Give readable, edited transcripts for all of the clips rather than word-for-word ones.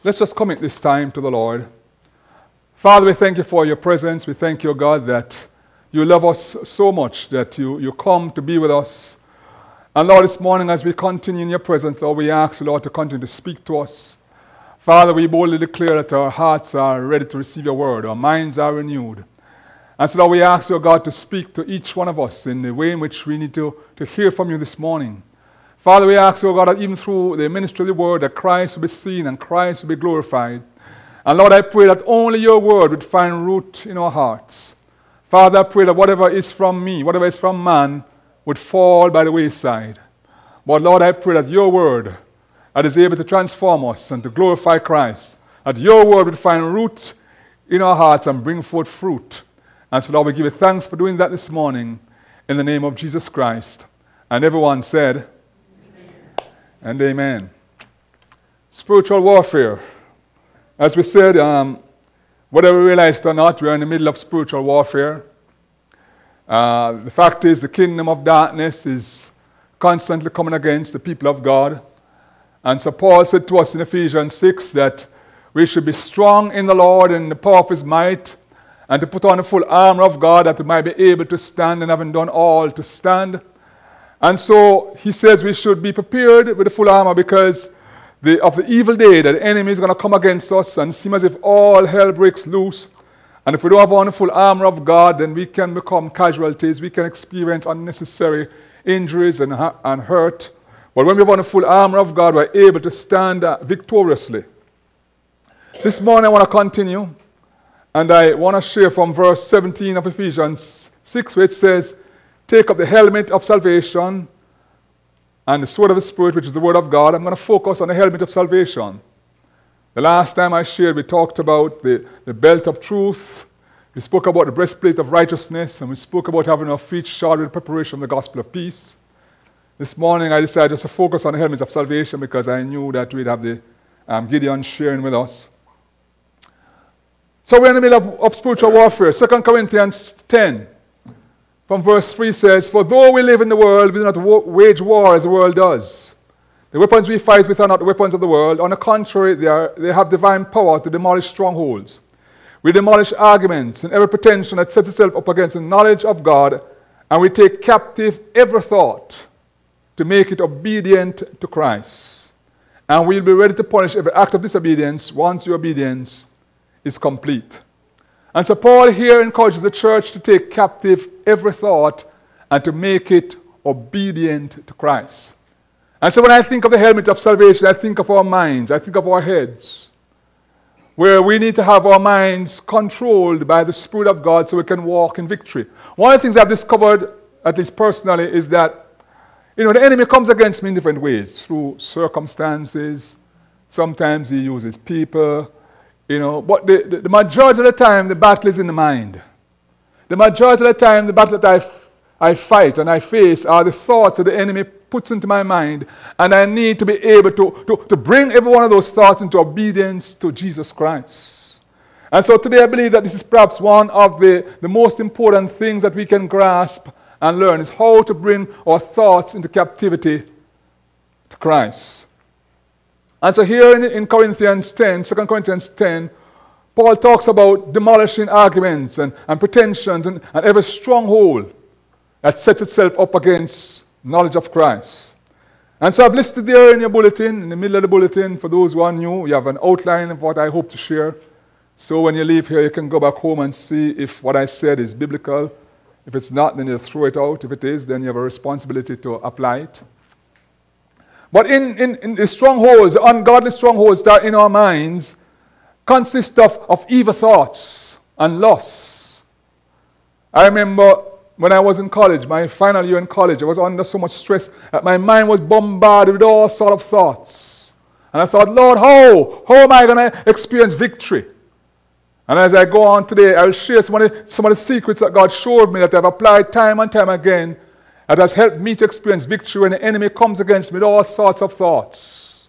Let's just commit this time to the Lord. Father, we thank you for your presence. We thank you, God, that you love us so much that you come to be with us. And Lord, this morning as we continue in your presence, Lord, we ask you, Lord, to continue to speak to us. Father, we boldly declare that our hearts are ready to receive your word. Our minds are renewed. And so, Lord, we ask you, God, to speak to each one of us in the way in which we need to hear from you this morning. Father, we ask you, God, that even through the ministry of the word, that Christ will be seen and Christ will be glorified. And Lord, I pray that only your word would find root in our hearts. Father, I pray that whatever is from me, whatever is from man, would fall by the wayside. But Lord, I pray that your word that is able to transform us and to glorify Christ, that your word would find root in our hearts and bring forth fruit. And so, Lord, we give you thanks for doing that this morning in the name of Jesus Christ. And everyone said, amen. And amen. Spiritual warfare. As we said, whether we realize it or not, we are in the middle of spiritual warfare. The fact is, the kingdom of darkness is constantly coming against the people of God. And so Paul said to us in Ephesians 6 that we should be strong in the Lord and in the power of his might, and to put on the full armor of God that we might be able to stand, and having done all to stand. And so he says we should be prepared with the full armor because of the evil day that the enemy is going to come against us and seem as if all hell breaks loose. And if we don't have on the full armor of God, then we can become casualties. We can experience unnecessary injuries and hurt. But when we have on the full armor of God, we're able to stand victoriously. This morning I want to continue, and I want to share from verse 17 of Ephesians 6, where it says, take up the helmet of salvation and the sword of the Spirit, which is the word of God. I'm going to focus on the helmet of salvation. The last time I shared, we talked about the belt of truth. We spoke about the breastplate of righteousness, and we spoke about having our feet shod with preparation of the gospel of peace. This morning I decided just to focus on the helmet of salvation because I knew that we'd have the Gideon sharing with us. So we're in the middle of spiritual warfare. 2 Corinthians 10 from verse 3 says, for though we live in the world, we do not wage war as the world does. The weapons we fight with are not the weapons of the world. On the contrary, they have divine power to demolish strongholds. We demolish arguments and every pretension that sets itself up against the knowledge of God, and we take captive every thought to make it obedient to Christ. And we'll be ready to punish every act of disobedience once your obedience is complete. And so Paul here encourages the church to take captive every thought and to make it obedient to Christ. And so when I think of the helmet of salvation, I think of our minds, I think of our heads, where we need to have our minds controlled by the Spirit of God so we can walk in victory. One of the things I've discovered, at least personally, is that the enemy comes against me in different ways, through circumstances. Sometimes he uses people, but the majority of the time, the battle is in the mind. The majority of the time, the battle that I fight and I face are the thoughts that the enemy puts into my mind, and I need to be able to bring every one of those thoughts into obedience to Jesus Christ. And so today I believe that this is perhaps one of the most important things that we can grasp and learn, is how to bring our thoughts into captivity to Christ. And so here in Corinthians 10, 2 Corinthians 10, Paul talks about demolishing arguments and pretensions and every stronghold that sets itself up against knowledge of Christ. And so I've listed there in your bulletin, in the middle of the bulletin, for those who are new, you have an outline of what I hope to share. So when you leave here, you can go back home and see if what I said is biblical. If it's not, then you throw it out. If it is, then you have a responsibility to apply it. But in the strongholds, the ungodly strongholds that are in our minds, consist of evil thoughts and lusts. I remember when I was in college, my final year in college, I was under so much stress that my mind was bombarded with all sorts of thoughts. And I thought, Lord, how am I going to experience victory? And as I go on today, I'll share some of the secrets that God showed me that I've applied time and time again, that has helped me to experience victory when the enemy comes against me with all sorts of thoughts.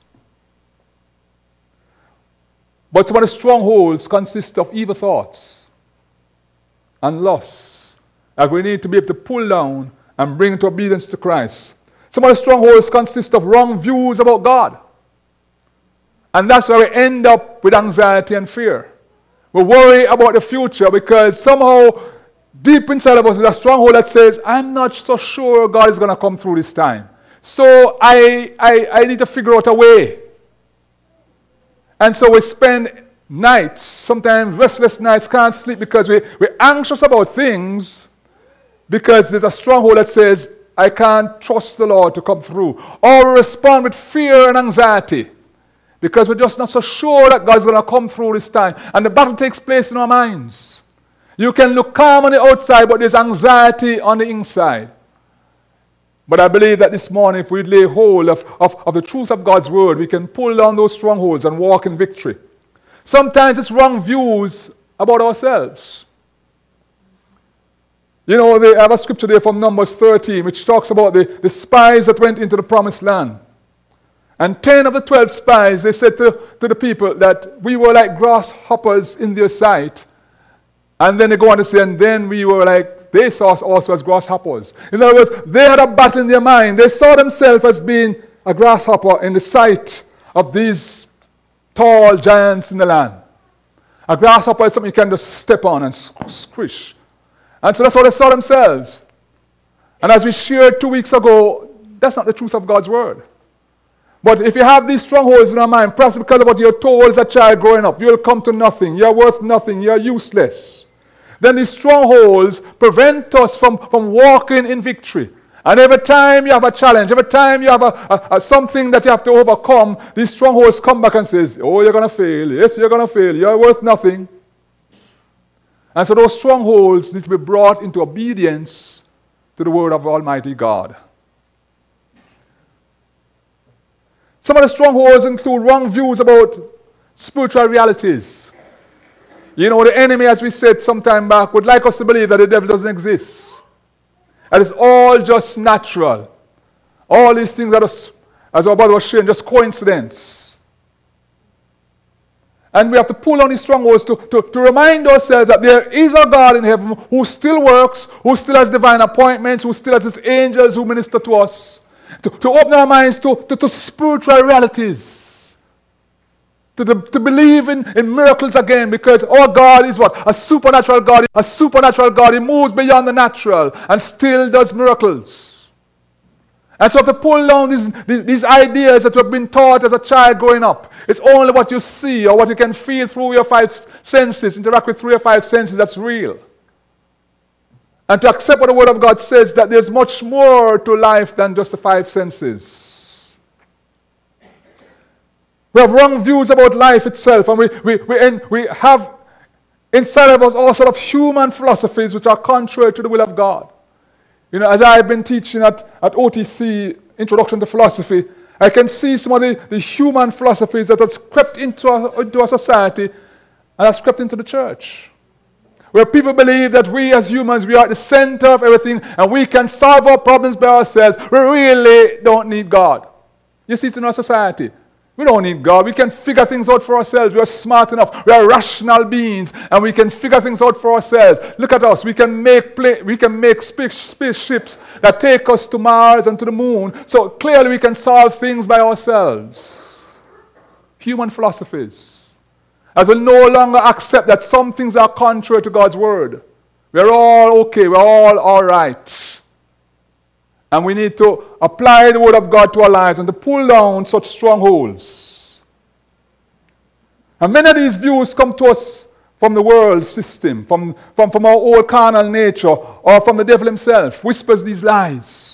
But some of the strongholds consist of evil thoughts and lusts that we need to be able to pull down and bring into obedience to Christ. Some of the strongholds consist of wrong views about God And that's where we end up with anxiety and fear. We worry about the future because somehow deep inside of us is a stronghold that says, I'm not so sure God is going to come through this time. So I need to figure out a way. And so we spend nights, sometimes restless nights, can't sleep because we're anxious about things because there's a stronghold that says, I can't trust the Lord to come through. Or we respond with fear and anxiety because we're just not so sure that God's going to come through this time. And the battle takes place in our minds. You can look calm on the outside, but there's anxiety on the inside. But I believe that this morning, if we lay hold of the truth of God's word, we can pull down those strongholds and walk in victory. Sometimes it's wrong views about ourselves. You know, they have a scripture there from Numbers 13, which talks about the spies that went into the promised land. And 10 of the 12 spies, they said to the people that we were like grasshoppers in their sight. And then they go on to say, and then we were like, they saw us also as grasshoppers. In other words, they had a battle in their mind. They saw themselves as being a grasshopper in the sight of these tall giants in the land. A grasshopper is something you can just step on and squish. And so that's how they saw themselves. And as we shared 2 weeks ago, that's not the truth of God's word. But if you have these strongholds in our mind, perhaps because of what you're told as a child growing up, you'll come to nothing, you're worth nothing, you're useless. Then these strongholds prevent us from walking in victory. And every time you have a challenge, every time you have something that you have to overcome, these strongholds come back and says, oh, you're going to fail. Yes, you're going to fail. You're worth nothing. And so those strongholds need to be brought into obedience to the word of Almighty God. Some of the strongholds include wrong views about spiritual realities. You know, the enemy, as we said some time back, would like us to believe that the devil doesn't exist. And it's all just natural. All these things are just, as our brother was sharing, just coincidence. And we have to pull on these strongholds to remind ourselves that there is a God in heaven who still works, who still has divine appointments, who still has his angels who minister to us. To open our minds to spiritual realities. To believe in miracles again, because our God is what? A supernatural God. A supernatural God. He moves beyond the natural and still does miracles. And so to pull down these ideas that we've been taught as a child growing up, it's only what you see or what you can feel through your five senses, interact with 3 or 5 senses, that's real. And to accept what the Word of God says, that there's much more to life than just the 5 senses. We have wrong views about life itself, and we have inside of us all sort of human philosophies which are contrary to the will of God. You know, as I've been teaching at OTC, Introduction to Philosophy, I can see some of the human philosophies that have crept into our society and have crept into the church. Where people believe that we as humans, we are at the center of everything and we can solve our problems by ourselves. We really don't need God. You see it in our society. We don't need God. We can figure things out for ourselves. We are smart enough. We are rational beings and we can figure things out for ourselves. Look at us. We can make spaceships that take us to Mars and to the moon. So clearly we can solve things by ourselves. Human philosophies. As we no longer accept that some things are contrary to God's word. We're all okay. We're all right. And we need to apply the word of God to our lives and to pull down such strongholds. And many of these views come to us from the world system, from our old carnal nature, or from the devil himself, whispers these lies.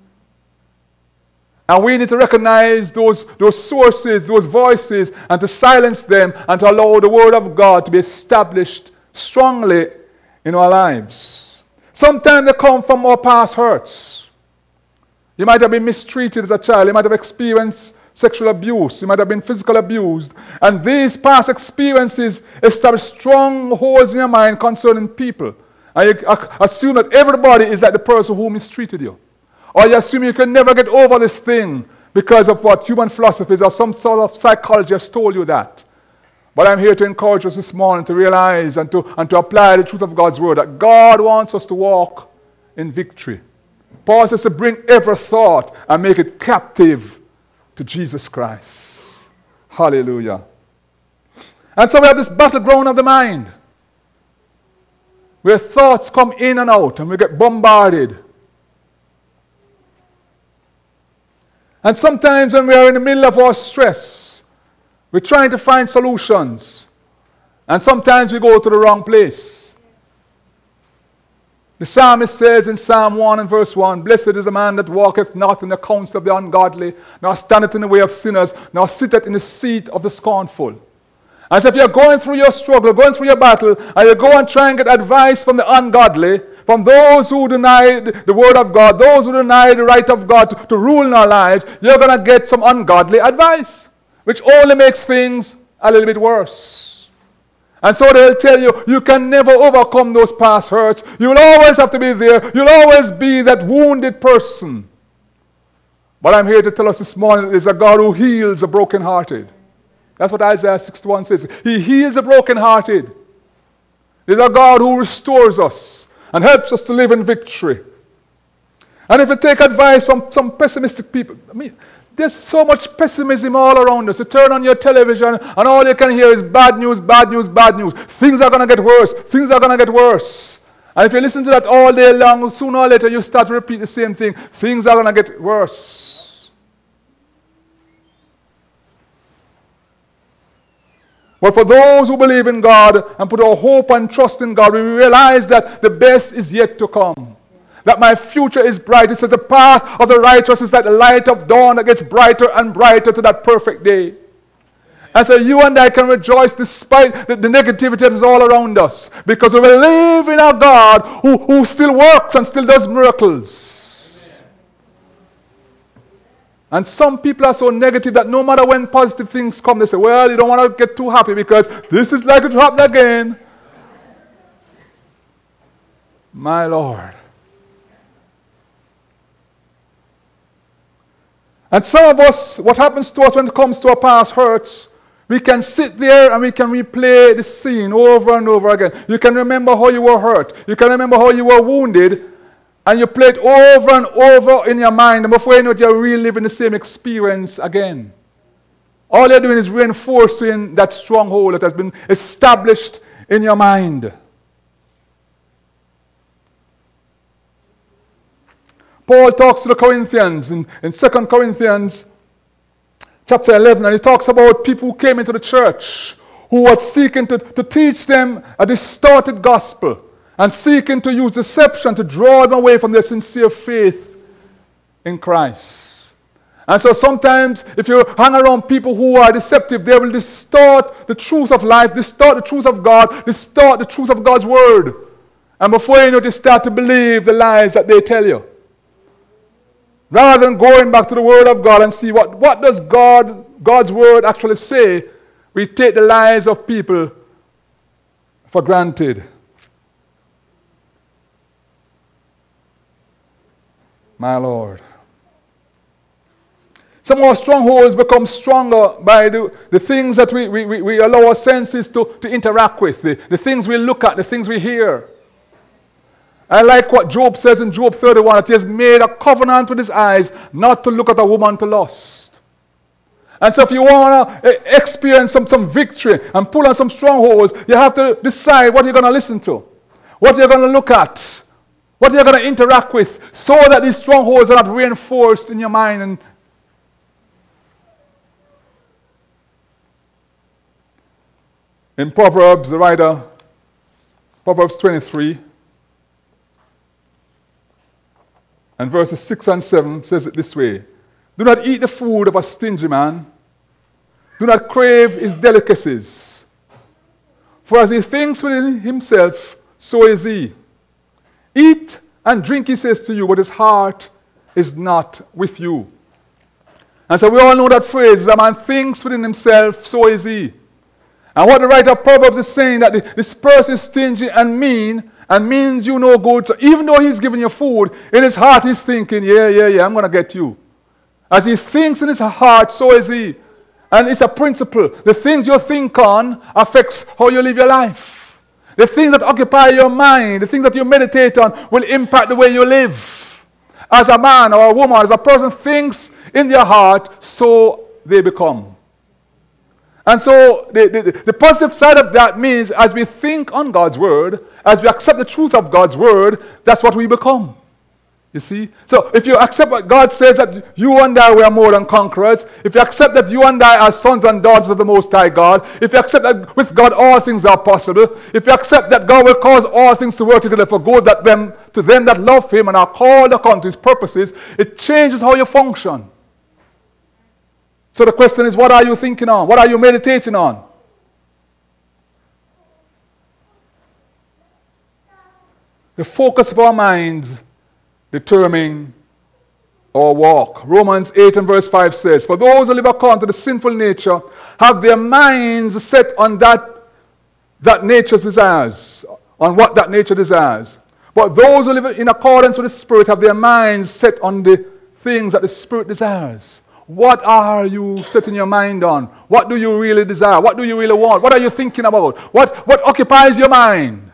And we need to recognize those sources, those voices, and to silence them and to allow the word of God to be established strongly in our lives. Sometimes they come from our past hurts. You might have been mistreated as a child. You might have experienced sexual abuse. You might have been physically abused. And these past experiences establish strong holes in your mind concerning people. And you assume that everybody is like the person who mistreated you. Or you assume you can never get over this thing because of what human philosophies or some sort of psychologist told you that. But I'm here to encourage us this morning to realize and to apply the truth of God's word, that God wants us to walk in victory. Paul says to bring every thought and make it captive to Jesus Christ. Hallelujah. And so we have this battleground of the mind, where thoughts come in and out and we get bombarded. And sometimes when we are in the middle of our stress, we're trying to find solutions. And sometimes we go to the wrong place. The psalmist says in Psalm 1 and verse 1, "Blessed is the man that walketh not in the counsel of the ungodly, nor standeth in the way of sinners, nor sitteth in the seat of the scornful." And so if you're going through your struggle, going through your battle, and you go and try and get advice from the ungodly, from those who deny the word of God, those who deny the right of God to rule in our lives, you're going to get some ungodly advice, which only makes things a little bit worse. And so they'll tell you, you can never overcome those past hurts. You'll always have to be there. You'll always be that wounded person. But I'm here to tell us this morning, there's a God who heals the brokenhearted. That's what Isaiah 61 says. He heals the brokenhearted. There's a God who restores us and helps us to live in victory. And if you take advice from some pessimistic people, there's so much pessimism all around us. You turn on your television and all you can hear is bad news, bad news, bad news. Things are going to get worse. Things are going to get worse. And if you listen to that all day long, sooner or later you start to repeat the same thing. Things are going to get worse. But for those who believe in God and put our hope and trust in God, we realize that the best is yet to come. That my future is bright. It says the path of the righteous is like the light of dawn that gets brighter and brighter to that perfect day. And so you and I can rejoice despite the negativity that is all around us. Because we believe in our God who still works and still does miracles. And some people are so negative that no matter when positive things come, they say, well, you don't want to get too happy because this is likely to happen again. My Lord. And some of us, what happens to us when it comes to our past hurts, we can sit there and we can replay the scene over and over again. You can remember how you were hurt. You can remember how you were wounded. And you play it over and over in your mind. And before you know it, you're reliving the same experience again. All you're doing is reinforcing that stronghold that has been established in your mind. Paul talks to the Corinthians in 2 Corinthians chapter 11, and he talks about people who came into the church who were seeking to teach them a distorted gospel and seeking to use deception to draw them away from their sincere faith in Christ. And so sometimes if you hang around people who are deceptive, they will distort the truth of life, distort the truth of God, distort the truth of God's word. And before you know it, you start to believe the lies that they tell you. Rather than going back to the word of God and see what does God's word actually say, we take the lies of people for granted. My Lord. Some of our strongholds become stronger by the things that we allow our senses to interact with, the things we look at, the things we hear. I like what Job says in Job 31, that he has made a covenant with his eyes not to look at a woman to lust. And so if you want to experience some victory and pull on some strongholds, you have to decide what you're going to listen to, what you're going to look at, what you're going to interact with, so that these strongholds are not reinforced in your mind. And in Proverbs, the writer, Proverbs 23, and verses 6 and 7 says it this way: do not eat the food of a stingy man. Do not crave his delicacies. For as he thinks within himself, so is he. Eat and drink, he says to you, but his heart is not with you. And so we all know that phrase, a man thinks within himself, so is he. And what the writer of Proverbs is saying, that this person is stingy and mean, and means you no good. So even though he's giving you food, in his heart he's thinking, yeah, I'm going to get you. As he thinks in his heart, so is he. And it's a principle. The things you think on affects how you live your life. The things that occupy your mind, the things that you meditate on, will impact the way you live. As a man or a woman, as a person thinks in their heart, so they become. And so the positive side of that means as we think on God's word, as we accept the truth of God's word, that's what we become. You see? So if you accept what God says, that you and I were more than conquerors, if you accept that you and I are sons and daughters of the Most High God, if you accept that with God all things are possible, if you accept that God will cause all things to work together for good to them that love Him and are called according to His purposes, it changes how you function. So the question is, what are you thinking on? What are you meditating on? The focus of our minds determine our walk. Romans 8 and verse 5 says, for those who live according to the sinful nature have their minds set on that nature's desires, on what that nature desires. But those who live in accordance with the Spirit have their minds set on the things that the Spirit desires. What are you setting your mind on? What do you really desire? What do you really want? What are you thinking about? What occupies your mind?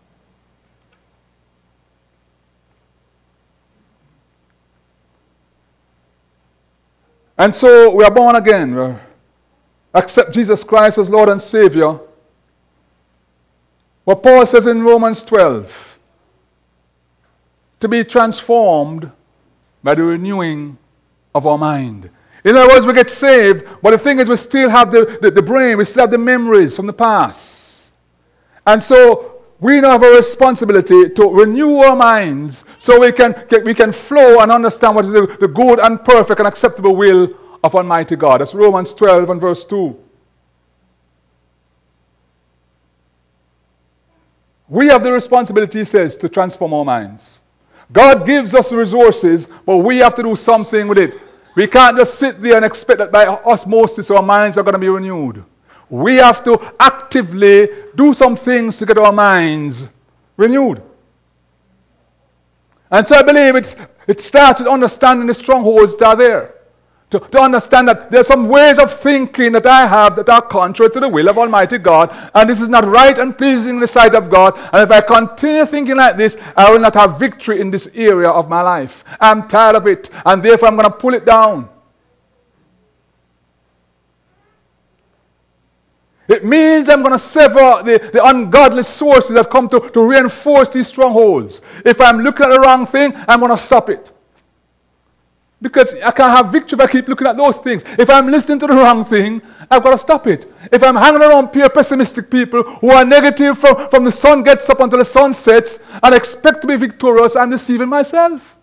And so we are born again. We accept Jesus Christ as Lord and Savior. What Paul says in Romans 12, to be transformed by the renewing of our mind. In other words, we get saved, but the thing is we still have the brain, we still have the memories from the past. And so we now have a responsibility to renew our minds so we can flow and understand what is the good and perfect and acceptable will of Almighty God. That's Romans 12 and verse 2. We have the responsibility, he says, to transform our minds. God gives us the resources, but we have to do something with it. We can't just sit there and expect that by osmosis our minds are going to be renewed. We have to actively do some things to get our minds renewed. And so I believe it starts with understanding the strongholds that are there. To understand that there are some ways of thinking that I have that are contrary to the will of Almighty God, and this is not right and pleasing in the sight of God, and if I continue thinking like this, I will not have victory in this area of my life. I'm tired of it, and therefore I'm going to pull it down. It means I'm going to sever the ungodly sources that come to reinforce these strongholds. If I'm looking at the wrong thing, I'm going to stop it. Because I can't have victory if I keep looking at those things. If I'm listening to the wrong thing, I've got to stop it. If I'm hanging around pure pessimistic people who are negative from the sun gets up until the sun sets and expect to be victorious, I'm deceiving myself.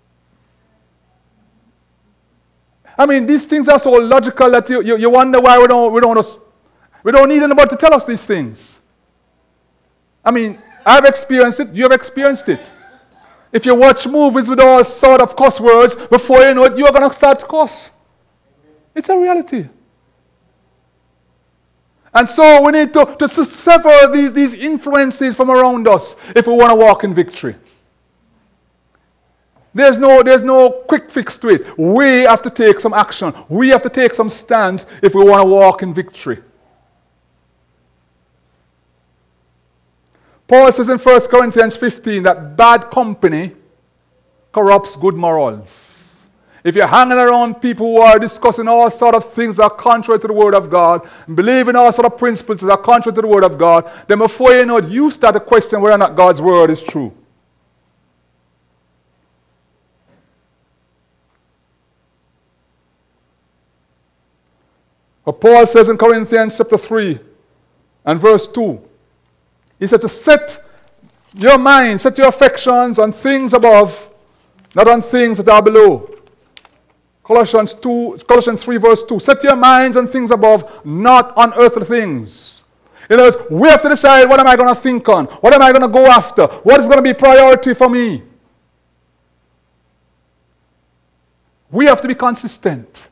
I mean, these things are so logical that you wonder why we don't need anybody to tell us these things. I mean, I've experienced it. You have experienced it. If you watch movies with all sort of cuss words, before you know it, you're going to start to cuss. It's a reality. And so we need to sever these influences from around us if we want to walk in victory. There's no quick fix to it. We have to take some action. We have to take some stance if we want to walk in victory. Paul says in 1 Corinthians 15 that bad company corrupts good morals. If you're hanging around people who are discussing all sort of things that are contrary to the Word of God, and believing all sort of principles that are contrary to the Word of God, then before you know it, you start to question whether or not God's Word is true. But Paul says in Corinthians chapter 3 and verse 2, he said to set your mind, set your affections on things above, not on things that are below. Colossians 3 verse 2. Set your minds on things above, not on earthly things. In other words, we have to decide, what am I going to think on? What am I going to go after? What is going to be priority for me? We have to be consistent.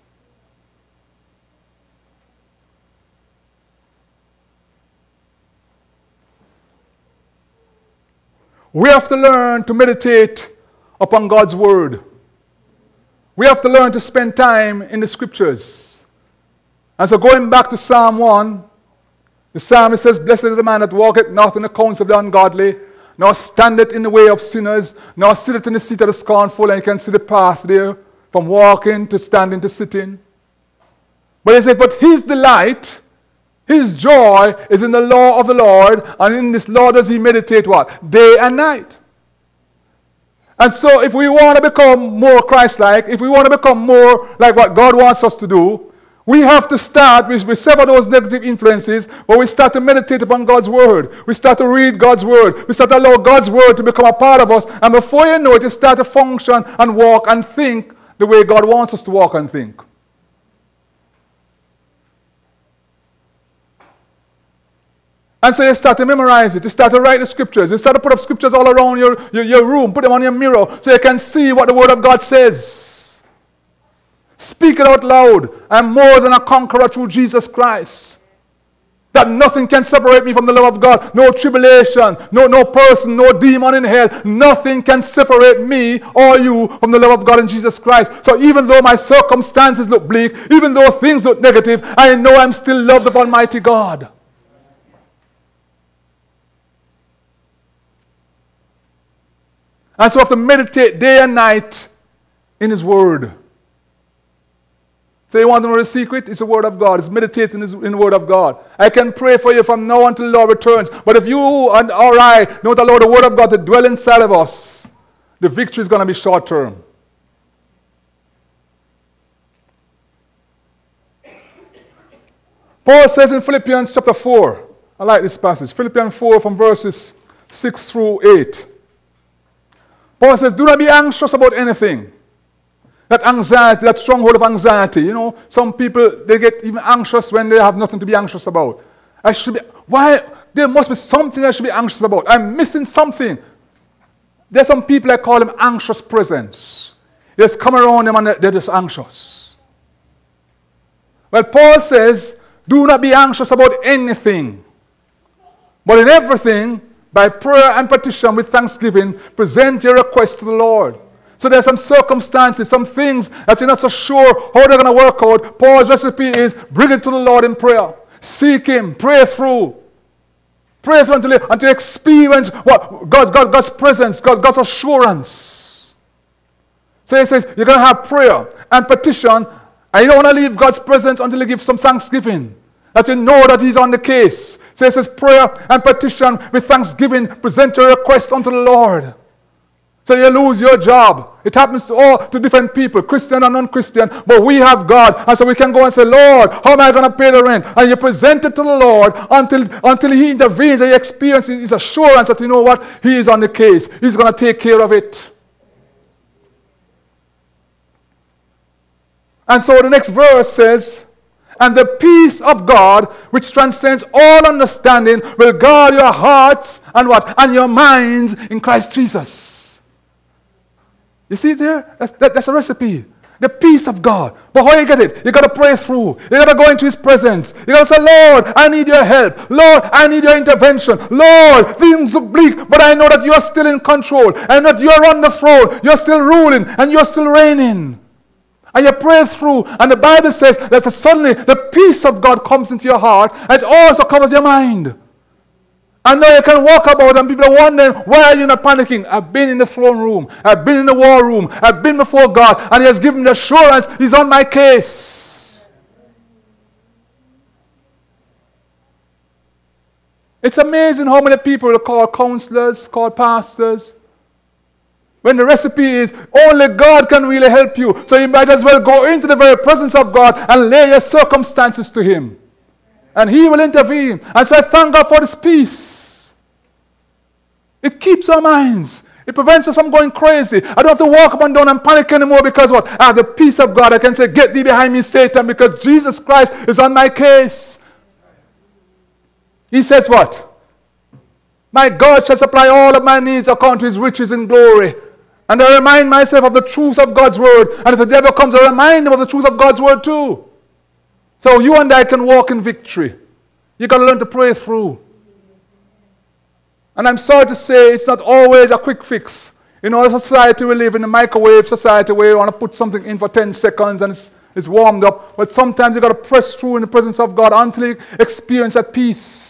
We have to learn to meditate upon God's Word. We have to learn to spend time in the Scriptures. And so going back to Psalm 1, the psalmist says, blessed is the man that walketh not in the counsel of the ungodly, nor standeth in the way of sinners, nor sitteth in the seat of the scornful. And you can see the path there, from walking to standing to sitting. But he says, but his delight His joy is in the law of the Lord, and in this law does he meditate what? Day and night. And so if we want to become more Christ-like, if we want to become more like what God wants us to do, we have to start, we sever those negative influences, but we start to meditate upon God's word. We start to read God's word. We start to allow God's word to become a part of us. And before you know it, you start to function and walk and think the way God wants us to walk and think. And so you start to memorize it. You start to write the scriptures. You start to put up scriptures all around your room. Put them on your mirror so you can see what the word of God says. Speak it out loud. I'm more than a conqueror through Jesus Christ. That nothing can separate me from the love of God. No tribulation, no person, no demon in hell. Nothing can separate me or you from the love of God in Jesus Christ. So even though my circumstances look bleak, even though things look negative, I know I'm still loved of Almighty God. And so we have to meditate day and night in His Word. So you want to know the secret? It's the Word of God. It's meditating in the Word of God. I can pray for you from now until the Lord returns. But if you and or I know the Lord, the Word of God to dwell inside of us, the victory is going to be short term. Paul says in Philippians chapter 4, I like this passage, Philippians 4 from verses 6 through 8. Paul says, do not be anxious about anything. That anxiety, that stronghold of anxiety. You know, some people, they get even anxious when they have nothing to be anxious about. Why? There must be something I should be anxious about. I'm missing something. There's some people I call them anxious presence. They just come around them and they're just anxious. Well, Paul says, do not be anxious about anything. But in everything, by prayer and petition with thanksgiving, present your request to the Lord. So there's some circumstances, some things that you're not so sure how they're going to work out. Paul's recipe is bring it to the Lord in prayer. Seek Him. Pray through. Pray through until you experience what God's presence, God's assurance. So he says you're going to have prayer and petition, and you don't want to leave God's presence until you give some thanksgiving. That you know that He's on the case. So it says prayer and petition with thanksgiving, present your request unto the Lord. So you lose your job. It happens to different people, Christian and non-Christian, but we have God. And so we can go and say, Lord, how am I going to pay the rent? And you present it to the Lord until He intervenes and you experience His assurance that you know what? He is on the case. He's going to take care of it. And so the next verse says, and the peace of God, which transcends all understanding, will guard your hearts and what? And your minds in Christ Jesus. You see there? That's a recipe. The peace of God. But how you get it? You got to pray through. You got to go into His presence. You got to say, Lord, I need your help. Lord, I need your intervention. Lord, things look bleak, but I know that you are still in control. And that you are on the throne. You're still ruling and you're still reigning. And you pray through, and the Bible says that suddenly the peace of God comes into your heart, and it also covers your mind. And now you can walk about, and people are wondering, why are you not panicking? I've been in the throne room. I've been in the war room. I've been before God, and He has given me the assurance He's on my case. It's amazing how many people are called counselors, called pastors, when the recipe is only God can really help you. So you might as well go into the very presence of God and lay your circumstances to Him. And He will intervene. And so I thank God for this peace. It keeps our minds. It prevents us from going crazy. I don't have to walk up and down and panic anymore because what? I have the peace of God. I can say, get thee behind me, Satan, because Jesus Christ is on my case. He says what? My God shall supply all of my needs according to His riches in glory. And I remind myself of the truth of God's word. And if the devil comes, I remind him of the truth of God's word too. So you and I can walk in victory. You've got to learn to pray through. And I'm sorry to say, it's not always a quick fix. You know, the society we live in, a microwave society where you want to put something in for 10 seconds and it's warmed up. But sometimes you've got to press through in the presence of God until you experience that peace.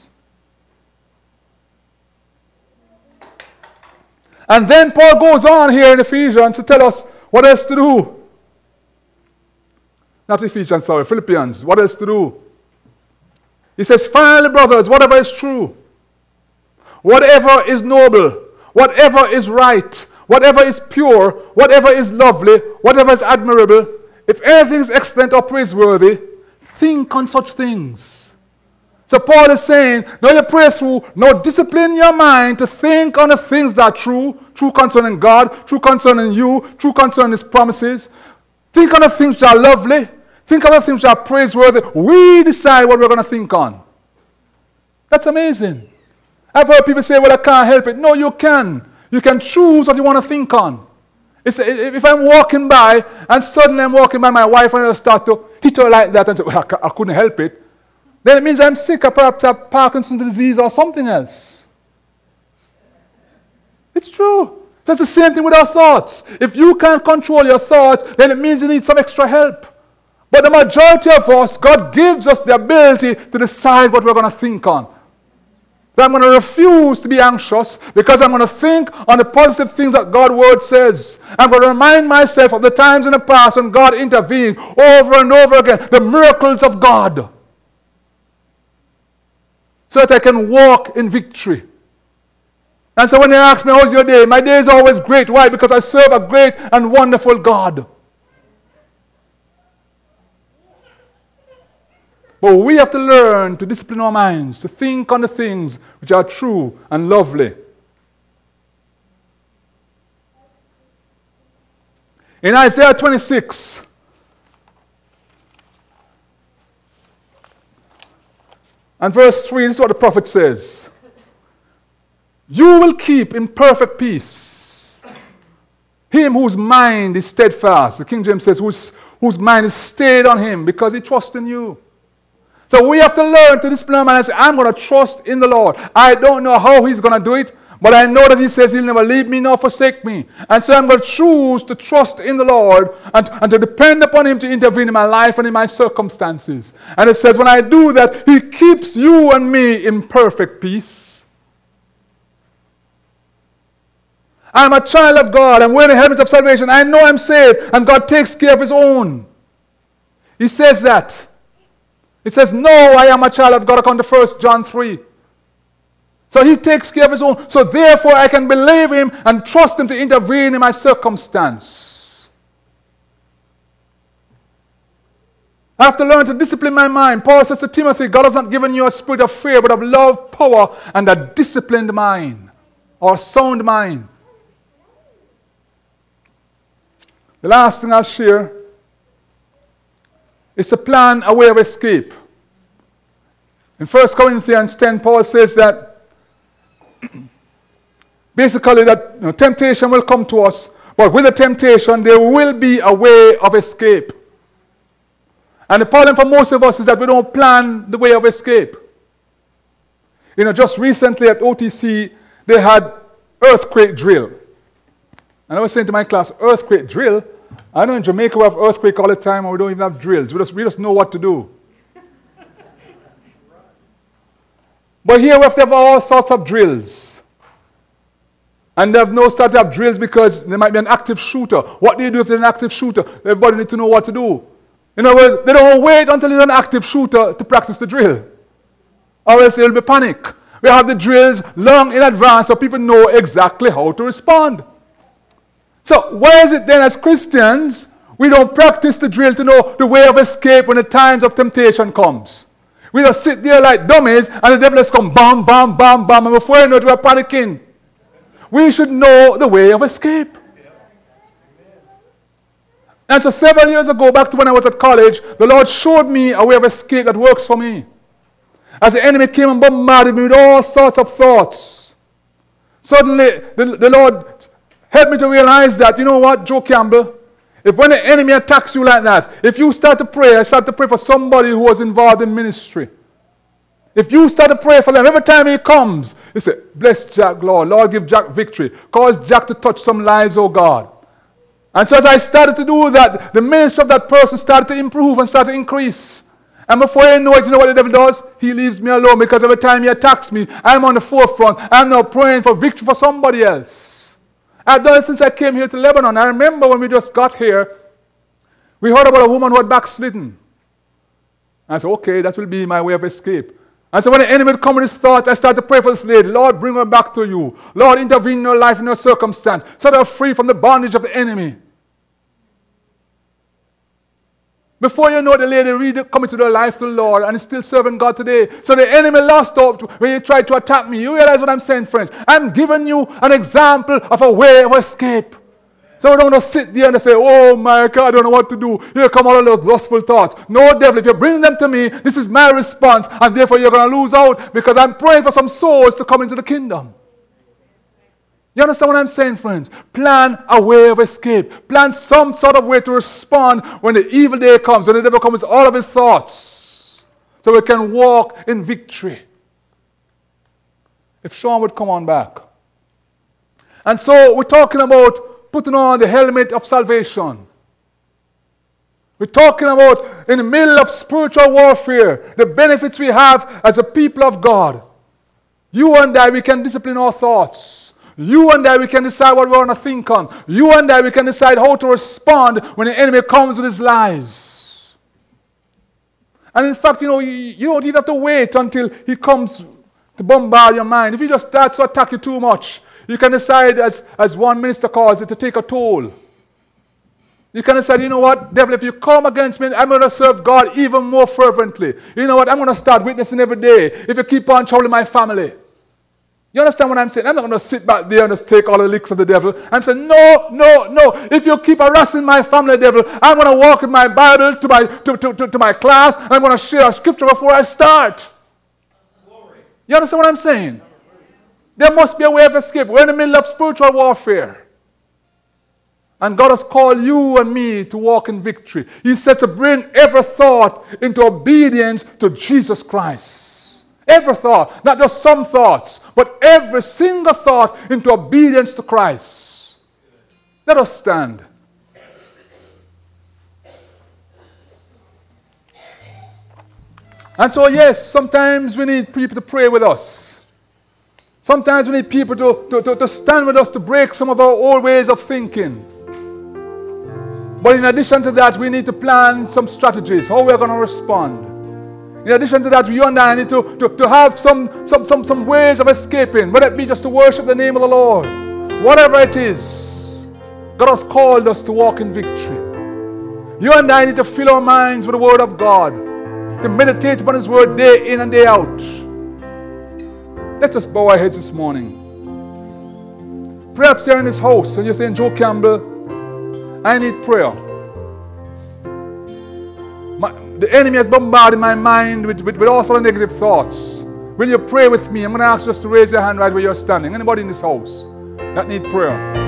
And then Paul goes on here in Ephesians to tell us what else to do. Not Ephesians, sorry, Philippians. What else to do? He says, finally, brothers, whatever is true, whatever is noble, whatever is right, whatever is pure, whatever is lovely, whatever is admirable, if anything is excellent or praiseworthy, think on such things. So Paul is saying, now you pray through, now discipline your mind to think on the things that are true, true concerning God, true concerning you, true concerning His promises. Think on the things that are lovely. Think on the things that are praiseworthy. We decide what we're going to think on. That's amazing. I've heard people say, well, I can't help it. No, you can. You can choose what you want to think on. If I'm walking by and suddenly I'm walking by my wife and I start to hit her like that and say, well, I couldn't help it, then it means I'm sick or perhaps I have Parkinson's disease or something else. It's true. That's the same thing with our thoughts. If you can't control your thoughts, then it means you need some extra help. But the majority of us, God gives us the ability to decide what we're going to think on. So I'm going to refuse to be anxious because I'm going to think on the positive things that God's word says. I'm going to remind myself of the times in the past when God intervened over and over again, the miracles of God, so that I can walk in victory. And so when they ask me, how's your day? My day is always great. Why? Because I serve a great and wonderful God. But we have to learn to discipline our minds, to think on the things which are true and lovely. In Isaiah 26, and verse 3, this is what the prophet says. You will keep in perfect peace him whose mind is steadfast. The King James says, whose mind is stayed on him because he trusts in you. So we have to learn to discipline our mind and say, I'm going to trust in the Lord. I don't know how He's going to do it, but I know that He says He'll never leave me nor forsake me. And so I'm going to choose to trust in the Lord and to depend upon Him to intervene in my life and in my circumstances. And it says when I do that, He keeps you and me in perfect peace. I'm a child of God. I'm wearing the helmet of salvation. I know I'm saved, and God takes care of His own. He says that. It says, no, I am a child of God, according to 1 John 3. So He takes care of His own. So therefore I can believe Him and trust Him to intervene in my circumstance. I have to learn to discipline my mind. Paul says to Timothy, God has not given you a spirit of fear, but of love, power, and a disciplined mind, or sound mind. The last thing I'll share is to plan a way of escape. In 1 Corinthians 10, Paul says that basically that temptation will come to us, but with the temptation there will be a way of escape. And the problem for most of us is that we don't plan the way of escape. Just recently at OTC, they had earthquake drill. And I was saying to my class, earthquake drill? I know in Jamaica we have earthquake all the time and we don't even have drills. We just know what to do. But here we have to have all sorts of drills. And they have no start to have drills because there might be an active shooter. What do you do if there's an active shooter? Everybody needs to know what to do. In other words, they don't wait until there's an active shooter to practice the drill. Or else there will be panic. We have the drills long in advance so people know exactly how to respond. So why is it then as Christians we don't practice the drill to know the way of escape when the times of temptation comes? We just sit there like dummies and the devil has come bam, bam, bam, bam, and before you know it we're panicking. We should know the way of escape. And so several years ago, back to when I was at college, the Lord showed me a way of escape that works for me. As the enemy came and bombarded me with all sorts of thoughts, suddenly the Lord help me to realize that, you know what, Joe Campbell, if when the enemy attacks you like that, if you start to pray, I start to pray for somebody who was involved in ministry. If you start to pray for them, every time he comes, you say, bless Jack, Lord. Lord, give Jack victory. Cause Jack to touch some lives, oh God. And so as I started to do that, the ministry of that person started to improve and started to increase. And before you know it, you know what the devil does? He leaves me alone because every time he attacks me, I'm on the forefront. I'm now praying for victory for somebody else. I've done it since I came here to Lebanon. I remember when we just got here, we heard about a woman who had backslidden. I said, okay, that will be my way of escape. And so when the enemy would come with his thoughts, I start to pray for this lady. Lord, bring her back to you. Lord, intervene in her life, in her circumstance. Set her free from the bondage of the enemy. Before you know, the lady really coming to their life to the Lord and is still serving God today. So the enemy lost hope when he tried to attack me. You realize what I'm saying, friends? I'm giving you an example of a way of escape. So we don't just sit there and say, oh my God, I don't know what to do. Here come all of those lustful thoughts. No, devil, if you bring them to me, this is my response. And therefore you're going to lose out because I'm praying for some souls to come into the kingdom. You understand what I'm saying, friends? Plan a way of escape. Plan some sort of way to respond when the evil day comes, when the devil comes with all of his thoughts. So we can walk in victory. If Sean would come on back. And so we're talking about putting on the helmet of salvation. We're talking about in the middle of spiritual warfare, the benefits we have as a people of God. You and I, we can discipline our thoughts. You and I, we can decide what we want to think on. You and I, we can decide how to respond when the enemy comes with his lies. And in fact, you don't even have to wait until he comes to bombard your mind. If he just starts to attack you too much, you can decide, as one minister calls it, to take a toll. You can decide, you know what, devil, if you come against me, I'm going to serve God even more fervently. You know what, I'm going to start witnessing every day if you keep on troubling my family. You understand what I'm saying? I'm not going to sit back there and just take all the licks of the devil. I'm saying, no. If you keep harassing my family, devil, I'm going to walk with my Bible to my class, and I'm going to share a scripture before I start. Glory. You understand what I'm saying? There must be a way of escape. We're in the middle of spiritual warfare. And God has called you and me to walk in victory. He said to bring every thought into obedience to Jesus Christ. Every thought, not just some thoughts, but every single thought into obedience to Christ. Let us stand. And so, yes, sometimes we need people to pray with us. Sometimes we need people to stand with us to break some of our old ways of thinking. But in addition to that, we need to plan some strategies, how we're going to respond. In addition to that, you and I need to have some ways of escaping, whether it be just to worship the name of the Lord. Whatever it is, God has called us to walk in victory. You and I need to fill our minds with the Word of God, to meditate upon His Word day in and day out. Let's just bow our heads this morning. Perhaps you're in this house and you're saying, Joe Campbell, I need prayer. The enemy has bombarded my mind with all sorts of negative thoughts. Will you pray with me? I'm going to ask you just to raise your hand right where you're standing. Anybody in this house that need prayer?